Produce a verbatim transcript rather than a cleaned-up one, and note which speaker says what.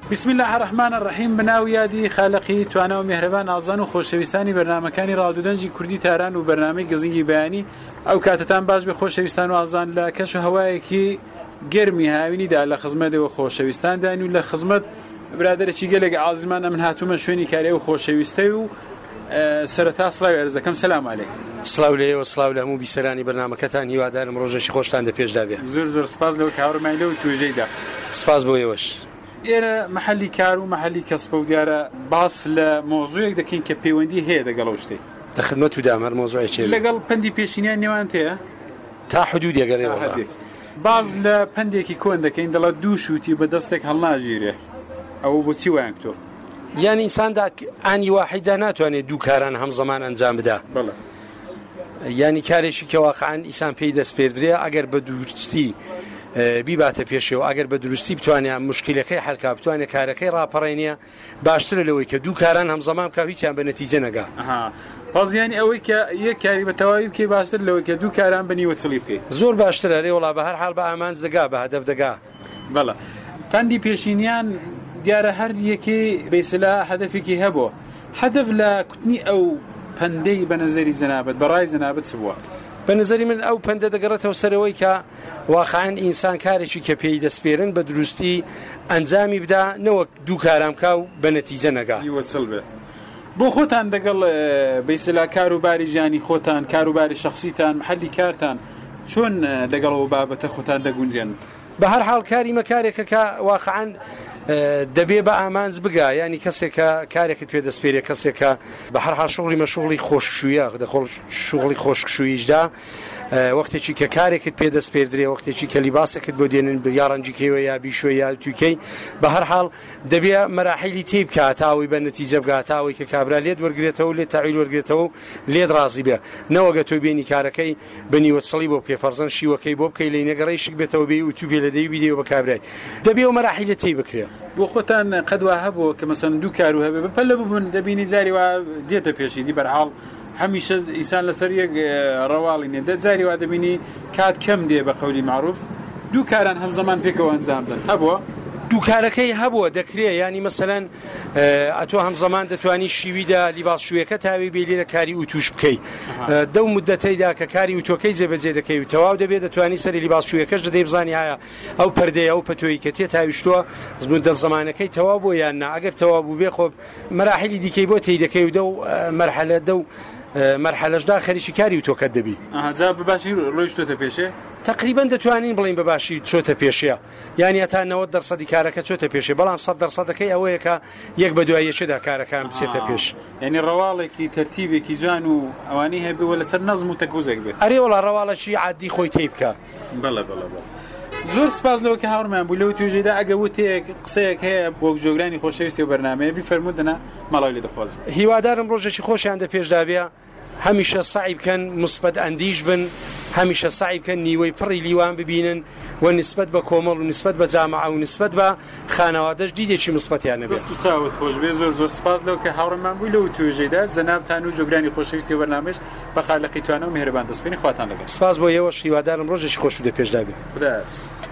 Speaker 1: بسم الله الرحمن الرحیم. بناو یادی خالقی توانا و میهربان ئازان و خۆشەویستانی بەرنامەکانی ڕادودەنجی کوردی تاران و بەرنامەی گزنگی بەیانی ئەو کاتتان باش بێ خۆشەویستان و ئازان لە کەش و هەوایەکی گەرمی هاوینیدا لە خزمەتەوە خۆشەویستاندان و لە خزمەت برادێکی گەلێک عازیزمان ئەمن هاتوومە شوێنی کاری و خۆشەویستە و سەرەتا سڵاوی عەرز دەکەم. سەلام عەلەیکم.
Speaker 2: سڵاو لێ و سڵاو لە هەموو بیسەرانی بەرنامەکەتان، هیوادارم ڕۆژێکی خۆشتان دەپێشدا بێ.
Speaker 1: زۆر زۆر سپاس لەوە کە هاوڕێمان لەو توێژەیدا.
Speaker 2: سپاس بۆ ئێوەش.
Speaker 1: ئێرە مەحەلی کار و مەحەلی کەسب و دیارە باس لە مۆزوویەک دەکەین کە پەیوەندی هەیە لەگەڵ ئەو شتەی.
Speaker 2: لە خزمەت و دامەر مۆزوعێکی
Speaker 1: لەگەڵ پەندی پێشینیان نێوان تەیە
Speaker 2: تا حدودێک گەڕێ وەڵا.
Speaker 1: باز لە پەندێکی کۆن دەکەین دەڵێت دوو شووتی بە دەستێک هەڵناژیرێ. ئەوە بۆچی وایە تۆ؟
Speaker 2: یعنی ئینساندا ئانی واحیدا ناتوانێت دوو کاران هەمزەمان ئەنجام بدا.
Speaker 1: بەڵێ.
Speaker 2: یعنی کارێکی کە واقعاً ئینسان پێی دەست پێدرێ ئەگەر بە دوورچتی بیباتە پێشەوە، ئەگەر بە دروستی بتوانێت مشکلەکەی حەلکا بتوانێت کارەکەی ڕاپەڕێنیە، باشترە لەوەی کە دوو کاران هەمزەمان بکە هیچیان بە نەتیجە نەگا.
Speaker 1: پازیانی ئەوەی کە یەک کاری بە تەواوی بکەی باشتر لەوەی کە دوو کاران بەنیوە چڵی بکەیت.
Speaker 2: زۆر باشترە رێ وڵا بە هەر حاڵ بە ئامانج دەگا بە هەدەف دەگا.
Speaker 1: بەڵێ. پەندی پێشینیان دیارە هەر یەکێ بەیسلا هەدەفێکی هەبووە. هەدەف لە کوتنی ئەو پەندەی بە نەزەری جەنابەت بەڕای جەنابەت چ بووە؟
Speaker 2: بە نظری من ئەو پەندە دەگەڕێتەوە سەرەوەی کە واقعاً ئینسان کارێکی کە پێی دەستپێرن بە دروستی ئەنجامی بدا، نەوەک دوو کارام کا و بە نەتیجە نەگا.
Speaker 1: وەچڵ بێ. بۆ خۆتان دەگەڵ بەیسلا کاروباری ژیانی خۆتان، کاروباری شخصیتان، محلی کارتان چۆن لەگەڵەوە بابەتە خۆتان دەگونجێن؟
Speaker 2: بە هەر حاڵ کاری مەکارێکە کە واقعاً دەبێ بە ئامانج بگا، ینی کەسێکە کارێکت پێ دەستپێرێ، کەسێکە بە هەر حاڵ شغلی مەشغلی خۆشکشویە دەخۆڵ شغلی خۆشکشوییشدا وەختێکی کە کارێکت پێ دەست پێدرێ، وەختێکی کە لیباسێکت بۆ دێنن یا ڕەنجیکەوە یا بیشوە یا تووکەی، بە هەر حاڵ دەبێ مەراحیلی تێی بکات تاوی بە نەتیجە بگات، تاوی کە کابرا لێت وەرگێتەوە لێت تەعیل وەرگێتەوە و لێت ڕازی بێ، نەوەگە تۆ بینی کارەکەی بەنیوە چڵی بۆ بکەی فەرزەن شیوەکەی بۆ بکەی لە نەگەڕی شک بێتەوە بێ و تو پێ لە دەی بیدێەوە بە کابرای دەبێ و مەراحیلی تێی بکرێ.
Speaker 1: بۆ خۆتان قەدوا هەبووە کە مەسەن دوو کار و هەبێ بەپەلە ببوون دەبینی جاری وا دێتە پێشی دی بەرحاڵ هەمیشە ئینسان لەسەر یەک ڕەواڵی نێ جاری وا دەبینی کات کەم دێ بە قەولی معروف دوو کاران هەمزەمان پێکەوە ئەنجام بدەن. هەبووە
Speaker 2: دوو کارەکەی هەبووە دەکرێ، ینی مەسەلەن ئەتۆ هەمزەمان دەتوانی شیویدا لیباس شوێکە تاوی بێ لێرە کاری ئوتوش بکەی، دەو مدەتەیدا کە کاری ئوتۆکەی جێبەجێ دەکەی و تەواو دەبێت دەتوانی سەری لیباس شوێکەش دەدەی بزانی ئایا ئەو پەردەیە ئەو پەتۆیی کە تێ تاویشتووە مدەت زەمانەکەی تەواو بۆ یان نا، ئەگەر تەواو بوو بێ خۆ مەراحیلی دیکەی بۆ تێی دەکەی و دەو مەرحەلە دەو مەرحەلەشدا خەریکی کاری وتۆکەت دەبی.
Speaker 1: ئەجا بەباشی ڕۆیشتۆتە پێشێ؟
Speaker 2: تقریبا دەتوانین بڵین بەباشی چۆتە پێشەیە، یانی هەتا نەوەت دەرسەدی کارەکە چۆتە پێشێ، بەڵام سەد دەرسەدەکەی ئەوەیە کە یەک بە دوای یەکێدا کارەکان بچێتە پێش.
Speaker 1: یعنی ڕەواڵێکی تەرتیبێکی جوان و ئەوانەی هەبێ لەسەر نەزم و تەکوزێک بێت.
Speaker 2: ئەرێ وەڵا ڕەواڵەکی عادی خۆی تێی بکە.
Speaker 1: بەڵێ بەڵێ بەڵێ. زۆر سپاس لەوە کە هاوڕێمان بوو لەو توێژەیدا. ئەگە وتەیەک قسەیەک هەیە بۆ جۆگرانی خۆشەویستی و بەرنامەیە بیفەرمودنە ماڵاوی لێ دەخوازم.
Speaker 2: هیوادارم ڕۆژێکی خۆشیان دەپێشدا بێ، هەمیشە سعی بکەن مثبت ئەندیش بن، هەمیشە سعی بکەن نیوەی پڕی لیوان ببینن و نسبەت بە کۆمەڵ و نسبەت بە جامعە و نسبەت بە خانەوادەش دیدێکی مثبتیان نەبێت.
Speaker 1: دەست و چاوت خۆش بێ. زۆر زۆر سپاس لەوە کە هاوڕێمان بووی لەو توێژەیدا. جەنابتان و جۆگرانی خۆشەویستی و بەرنامەش بە خالقی توانە و میهرەبان دەستپێنی خواتان لەگەڵ.
Speaker 2: سپاس بۆ ئێوەش، هیوادارم ڕۆژێکی خۆش و دەپێشدا بێ.
Speaker 1: خوداحافظ.